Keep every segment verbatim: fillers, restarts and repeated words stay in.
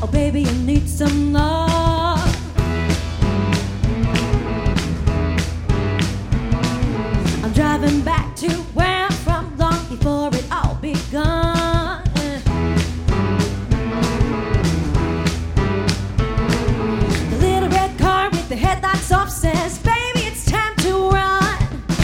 Oh baby, I need some love. I'm driving back to where I'm from long before it all begun. The little red car with the headlights off says, baby, it's time to run.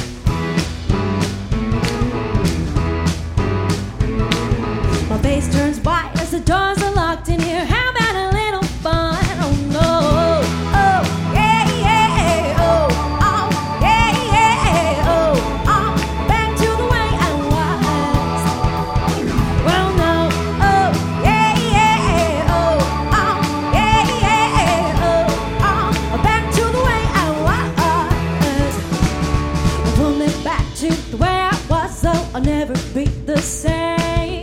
My face turns white as the doors are locked in here. How about a little fun? Oh no. Oh, yeah, yeah. Oh, oh, yeah, yeah. Oh, oh, back to the way I was. Well, no. Oh, yeah, yeah. Oh, oh, yeah, yeah. Oh, oh, back to the way I was. Pull me back to the way I was, so I'll never be the same.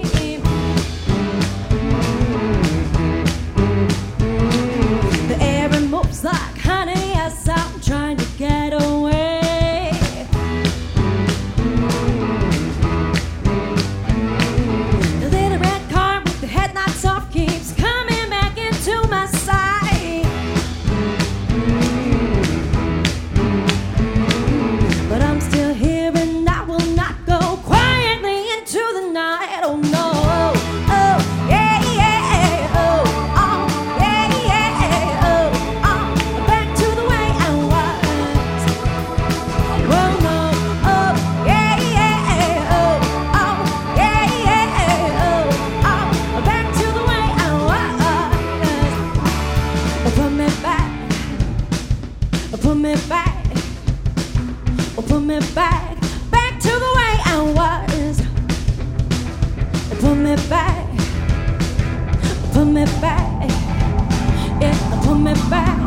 Like honey, as I'm trying to get away. The little red car with the headlights off keeps coming back into my sight. But I'm still here and I will not go quietly into the night. Oh no. Oh, yeah, yeah. Oh, oh, yeah, yeah. Oh, oh. Back to the way I was. Oh no. Oh, yeah, yeah. Oh, oh, yeah, yeah. Oh, oh. Back to the way I was. Put me back. Put me back. Put me back. Back to the way I was. Put me back. Put me back. Yeah, put me back.